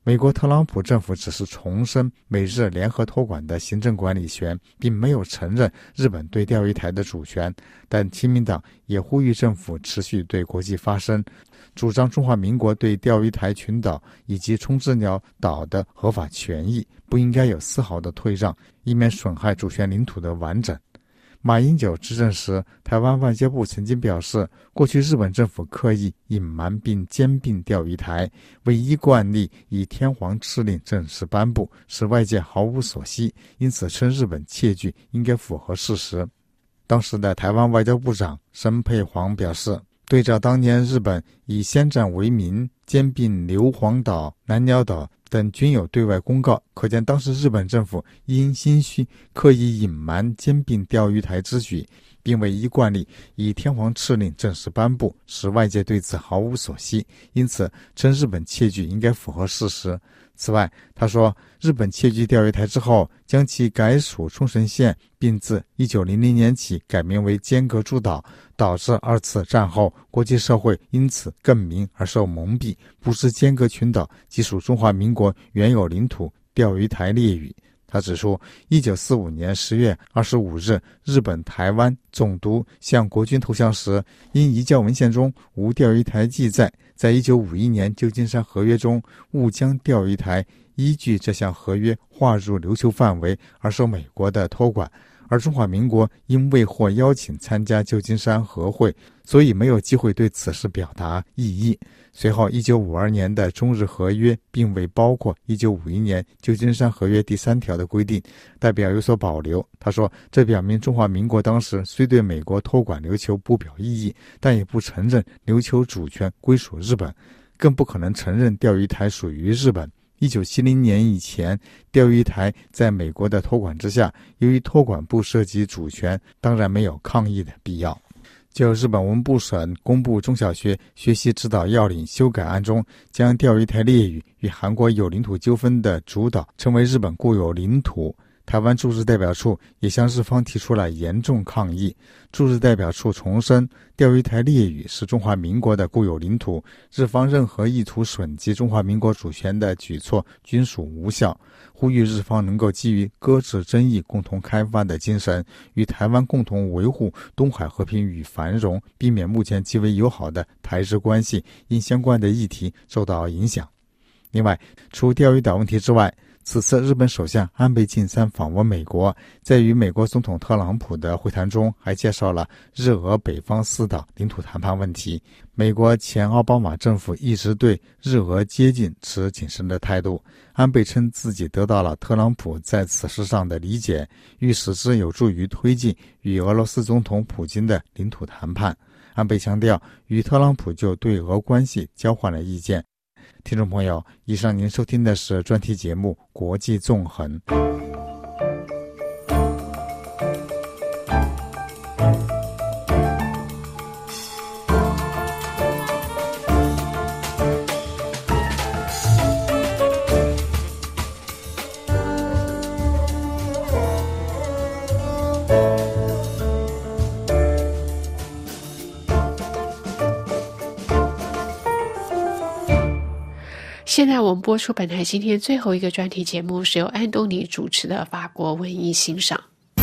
G: 美国特朗普政府只是重申美日联合托管的行政管理权，并没有承认日本对钓鱼台的主权。但亲民党也呼吁政府持续对国际发声，主张中华民国对钓鱼台群岛以及冲之鸟岛的合法权益不应该有丝毫的退让，以免损害主权领土的完整。马英九执政时，台湾外交部曾经表示，过去日本政府刻意隐瞒并兼并钓鱼台，唯一惯例以天皇敕令正式颁布，使外界毫无所悉，因此称日本窃据应该符合事实。当时的台湾外交部长申佩煌表示，对照当年日本以先占为名兼并硫磺岛、南鸟岛等均有对外公告，可见当时日本政府因心虚刻意隐瞒兼并钓鱼台之举，并为依惯例以天皇敕令正式颁布，使外界对此毫无所悉，因此称日本窃据应该符合事实。此外，他说，日本窃据钓鱼台之后，将其改属冲绳县，并自一九零零年起改名为尖阁诸岛，导致二次战后国际社会因此更名而受蒙蔽，不知尖阁群岛即属中华民国原有领土钓鱼台列屿。他指出，一九四五年十月二十五日，日本台湾总督向国军投降时，因移交文献中无钓鱼台记载，在一九五一年旧金山合约中误将钓鱼台依据这项合约划入琉球范围而受美国的托管，而中华民国因未获邀请参加旧金山和会，所以没有机会对此事表达异议。随后一九五二年的中日合约并未包括一九五一年旧金山合约第三条的规定，代表有所保留。他说，这表明中华民国当时虽对美国托管琉球不表异议，但也不承认琉球主权归属日本，更不可能承认钓鱼台属于日本。一九七零年以前，钓鱼台在美国的托管之下，由于托管不涉及主权，当然没有抗议的必要。就日本文部省公布中小学学习指导要领修改案中，将钓鱼台列屿与韩国有领土纠纷的主岛称为日本固有领土，台湾驻日代表处也向日方提出了严重抗议。驻日代表处重申，钓鱼台列屿是中华民国的固有领土，日方任何意图损及中华民国主权的举措均属无效，呼吁日方能够基于搁置争议、共同开发的精神，与台湾共同维护东海和平与繁荣，避免目前极为友好的台日关系因相关的议题受到影响。另外，除钓鱼岛问题之外，此次日本首相安倍晋三访问美国，在与美国总统特朗普的会谈中，还介绍了日俄北方四岛领土谈判问题。美国前奥巴马政府一直对日俄接近持谨慎的态度，安倍称自己得到了特朗普在此事上的理解，欲使之有助于推进与俄罗斯总统普京的领土谈判。安倍强调，与特朗普就对俄关系交换了意见。听众朋友，以上您收听的是专题节目《国际纵横》。
A: 现在我们播出本台今天最后一个专题节目，是由安东尼主持的法国文艺欣赏。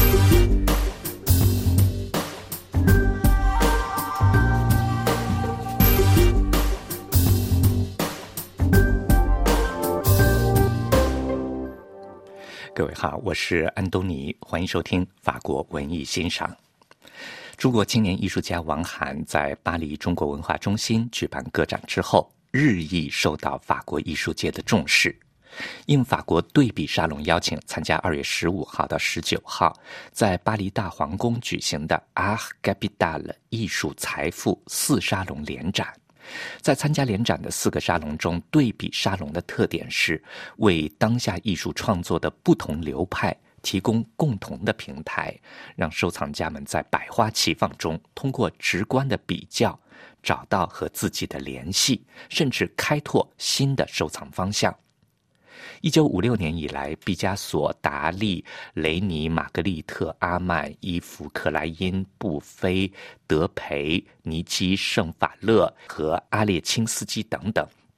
C: 各位好，我是安东尼，欢迎收听法国文艺欣赏。中国青年艺术家王涵在巴黎中国文化中心举办个展之后，日益受到法国艺术界的重视。应法国对比沙龙邀请，参加二月十五号到十九号在巴黎大皇宫举行的 Art Capital 艺术财富四沙龙联展。在参加联展的四个沙龙中，对比沙龙的特点是为当下艺术创作的不同流派提供共同的平台，让收藏家们在百花齐放中通过直观的比较找到和自己的联系，甚至开拓新的收藏方向。一九五六年以来，毕加索、达利、雷尼、玛格丽特、阿曼、伊夫、克莱因、布菲、德培、尼基、圣法勒和阿列钦斯基等等，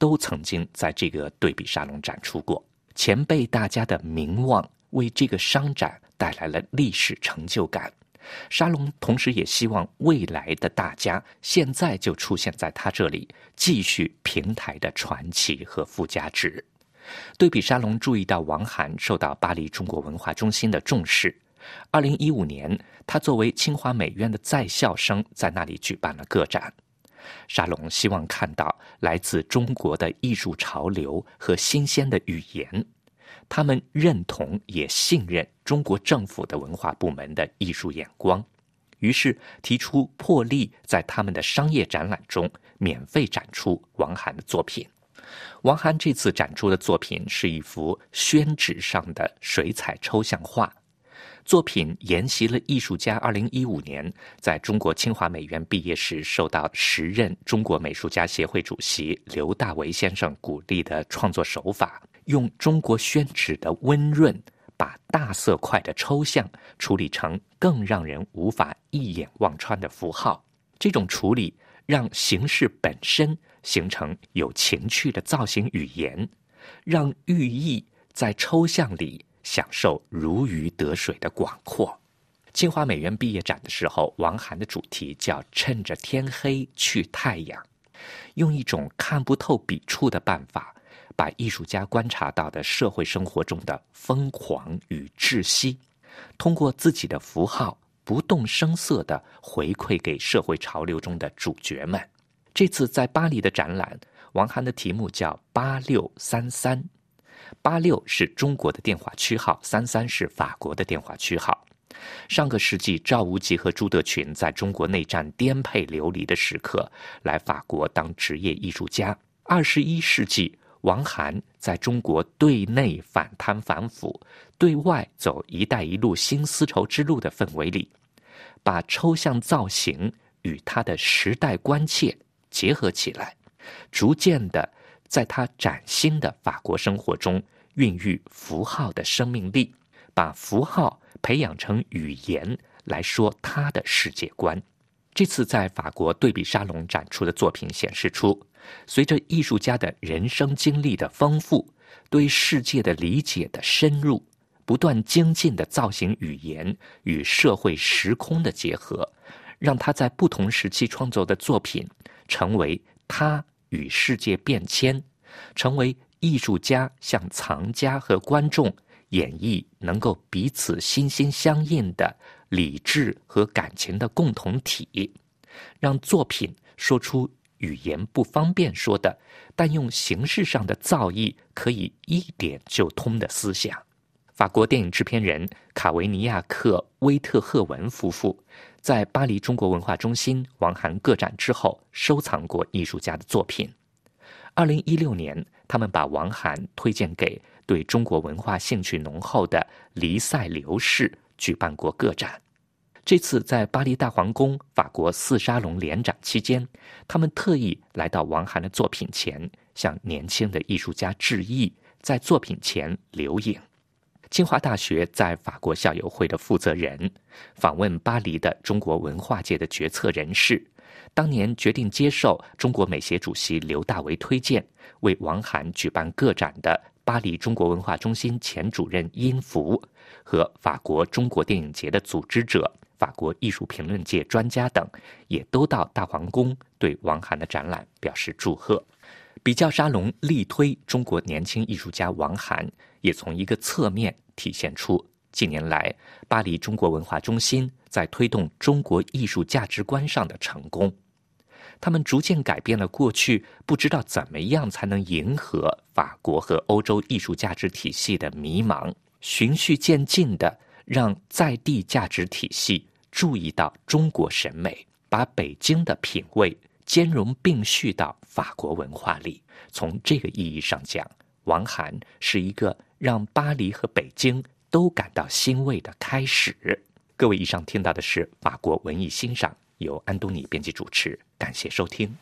C: 都曾经在这个对比沙龙展出过。前辈大家的名望为这个商展带来了历史成就感。沙龙同时也希望未来的大家现在就出现在他这里，继续平台的传奇和附加值。对比沙龙注意到王涵受到巴黎中国文化中心的重视。二零一五年，他作为清华美院的在校生，在那里举办了个展。沙龙希望看到来自中国的艺术潮流和新鲜的语言，他们认同也信任中国政府的文化部门的艺术眼光，于是提出破例在他们的商业展览中免费展出王涵的作品。王涵这次展出的作品是一幅宣纸上的水彩抽象画，作品沿袭了艺术家二零一五年在中国清华美院毕业时受到时任中国美术家协会主席刘大为先生鼓励的创作手法，用中国宣纸的温润，把大色块的抽象处理成更让人无法一眼望穿的符号。这种处理让形式本身形成有情趣的造型语言，让寓意在抽象里享受如鱼得水的广阔。清华美院毕业展的时候，王涵的主题叫趁着天黑去太阳，用一种看不透笔触的办法，把艺术家观察到的社会生活中的疯狂与窒息，通过自己的符号不动声色地回馈给社会潮流中的主角们。这次在巴黎的展览，王涵的题目叫八六三三，八六是中国的电话区号，三三是法国的电话区号。上个世纪赵无极和朱德群在中国内战颠沛流离的时刻来法国当职业艺术家，二十一世纪王涵在中国对内反贪反腐，对外走一带一路新丝绸之路的氛围里，把抽象造型与他的时代关切结合起来，逐渐的在他崭新的法国生活中孕育符号的生命力，把符号培养成语言来说他的世界观。这次在法国对比沙龙展出的作品显示出，随着艺术家的人生经历的丰富，对世界的理解的深入，不断精进的造型语言与社会时空的结合，让他在不同时期创作的作品成为他与世界变迁，成为艺术家向藏家和观众演绎能够彼此心心相印的理智和感情的共同体，让作品说出语言不方便说的，但用形式上的造诣可以一点就通的思想。法国电影制片人卡维尼亚克·威特赫文夫妇在巴黎中国文化中心王涵个展之后收藏过艺术家的作品。二零一六年，他们把王涵推荐给对中国文化兴趣浓厚的黎塞留士举办过个展。这次在巴黎大皇宫法国四沙龙联展期间，他们特意来到王涵的作品前，向年轻的艺术家致意，在作品前留影。清华大学在法国校友会的负责人访问巴黎的中国文化界的决策人士，当年决定接受中国美协主席刘大为推荐，为王涵举办个展的巴黎中国文化中心前主任殷福和法国中国电影节的组织者、法国艺术评论界专家等，也都到大皇宫对王涵的展览表示祝贺。比较沙龙力推中国年轻艺术家王涵，也从一个侧面体现出近年来巴黎中国文化中心在推动中国艺术价值观上的成功。他们逐渐改变了过去不知道怎么样才能迎合法国和欧洲艺术价值体系的迷茫，循序渐进地让在地价值体系注意到中国审美，把北京的品味兼容并蓄到法国文化里。从这个意义上讲，王涵是一个让巴黎和北京都感到欣慰的开始。各位，以上听到的是法国文艺欣赏，由安东尼编辑主持，感谢收听。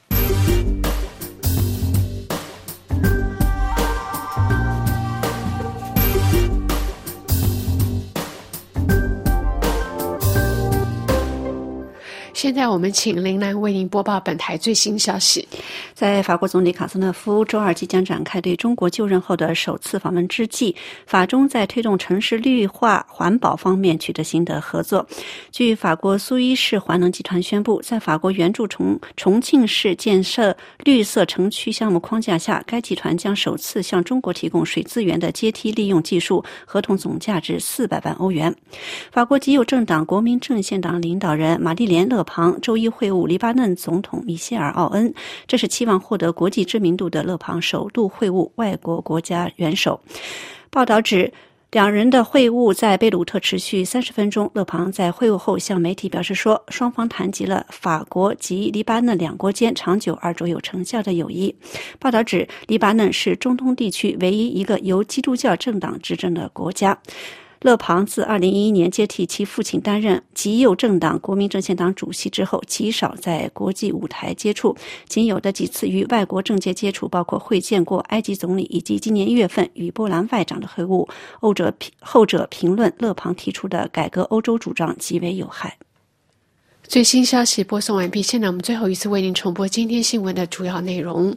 A: 现在我们请林兰为您播报本台最新消息。
B: 在法国总理卡斯特夫周二即将展开对中国就任后的首次访问之际，法中在推动城市绿化环保方面取得新的合作。据法国苏伊士环能集团宣布，在法国援助重重庆市建设绿色城区项目框架下，该集团将首次向中国提供水资源的阶梯利用技术，合同总价值四百万欧元。法国极右政党国民阵线党领导人玛丽莲·勒庞周一会晤黎巴嫩总统米歇尔·奥恩，这是期望获得国际知名度的勒庞首度会晤外国国家元首。报道指，两人的会晤在贝鲁特持续三十分钟。勒庞在会晤后向媒体表示说，双方谈及了法国及黎巴嫩两国间长久而卓有成效的友谊。报道指，黎巴嫩是中东地区唯一一个由基督教政党执政的国家。勒庞自二零一一年接替其父亲担任极右政党国民阵线党主席之后，极少在国际舞台接触，仅有的几次与外国政界接触包括会见过埃及总理以及今年一月份与波兰外长的会晤。欧者后者评论勒庞提出的改革欧洲主张极为有害。
A: 最新消息播送完毕，现在我们最后一次为您重播今天新闻的主要内容。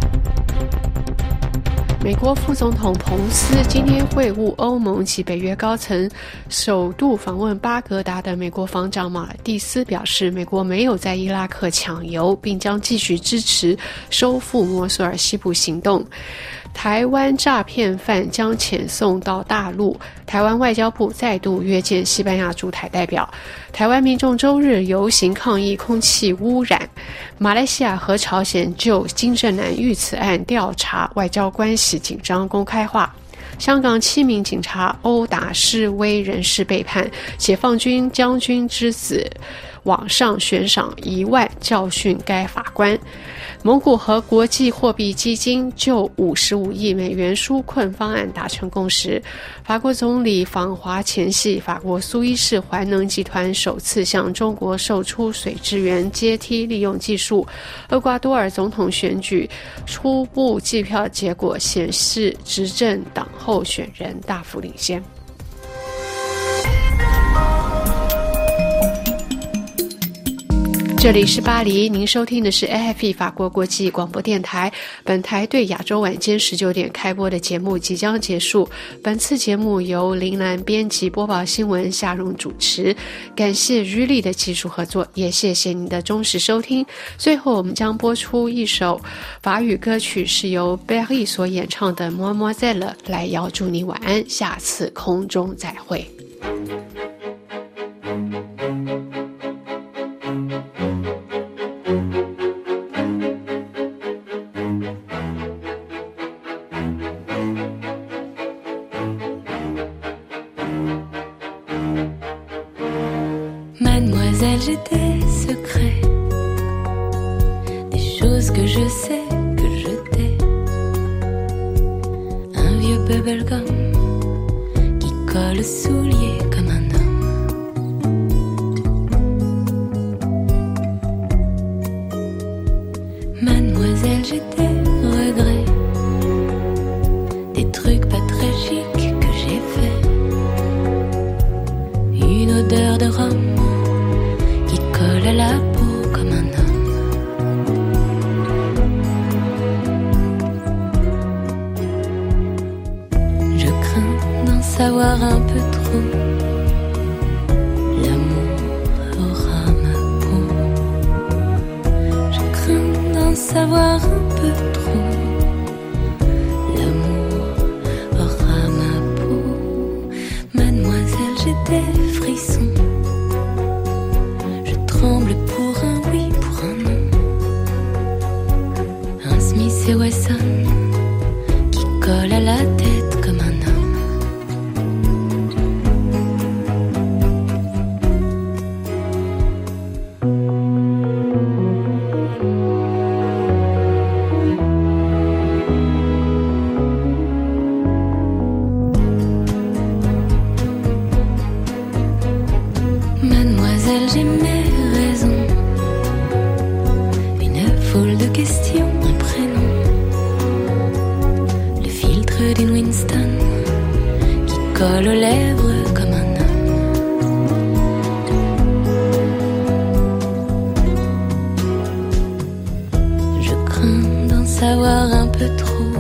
A: 美国副总统彭斯今天会晤欧盟及北约高层，首度访问巴格达的美国防长马蒂斯表示，美国没有在伊拉克抢油，并将继续支持收复摩苏尔西部行动。台湾诈骗犯将遣送到大陆，台湾外交部再度约见西班牙驻台代表。台湾民众周日游行抗议空气污染。马来西亚和朝鲜就金正男遇刺案调查，外交关系紧张公开化。香港七名警察殴打示威人士被判，解放军将军之子网上悬赏一万教训该法官。蒙古和国际货币基金就五十五亿美元纾困方案达成共识。法国总理访华前夕，法国苏伊士环能集团首次向中国售出水资源阶梯利用技术。厄瓜多尔总统选举初步计票结果显示，执政党候选人大幅领先。这里是巴黎，您收听的是 A F P 法国国际广播电台。本台对亚洲晚间十九点开播的节目即将结束。本次节目由林兰编辑播报新闻，夏蓉主持。感谢日丽的技术合作，也谢谢您的忠实收听。最后，我们将播出一首法语歌曲，是由 Berry 所演唱的《Mademoiselle》，来邀祝你晚安，下次空中再会。
H: Mademoiselle, j'ai des secrets, des choses que je sais que je t'ai. Un vieux bubblegum qui colle aux souliers comme un homme. Mademoiselle, j'ai des regrets, des trucs pas très chics que j'ai fait. Une odeur de rhum colle à la peau comme un homme. Je crains d'en savoir un peu trop. L'amour aura ma peau. Je crains d'en savoir un peu trop. L'amour aura ma peau. Mademoiselle, j'ai des frissons. Tremble pour un oui, pour un non. Un Smith et Wesson qui colle à la tête comme un homme. peu trop.